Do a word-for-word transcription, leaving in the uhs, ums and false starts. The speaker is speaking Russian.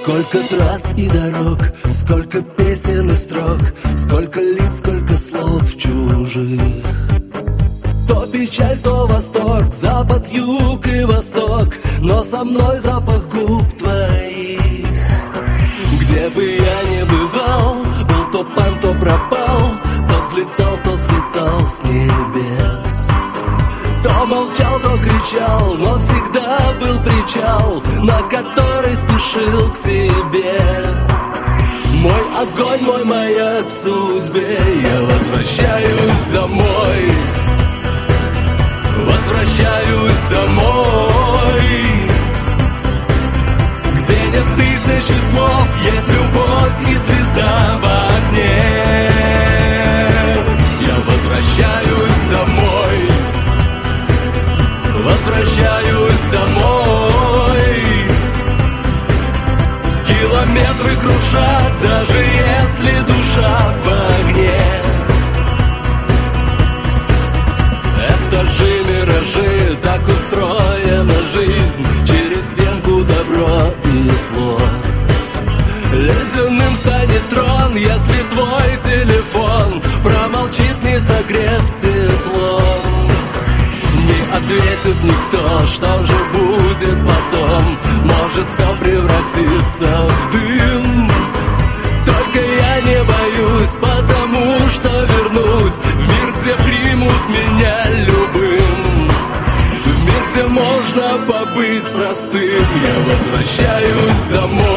Сколько трасс и дорог, сколько песен и строк, сколько лиц, сколько слов чужих. То печаль, то восторг, запад, юг и восток, но со мной запах губ твоих. Где бы я ни бывал, был то пан, то пропал, то взлетал, то слетал с небес. То молчал, то кричал, но всегда был причал, на который спешил к тебе. Мой огонь, мой маяк в судьбе, я возвращаюсь домой. Возвращаюсь домой, где нет тысячи слов, есть любовь и звезда в огне. Я возвращаюсь домой, возвращаюсь домой. Километры крушат, даже если душа в огне. Это же миражи, так устроена жизнь, через стенку добро и зло. Ледяным станет трон, если твой телефон промолчит, не согрев тепло. Не ответит никто, что же будет потом, может все превратиться в дым. Только я не боюсь, потому что вернусь в мир, где примут меня любым, в мир, где можно побыть простым. Я возвращаюсь домой.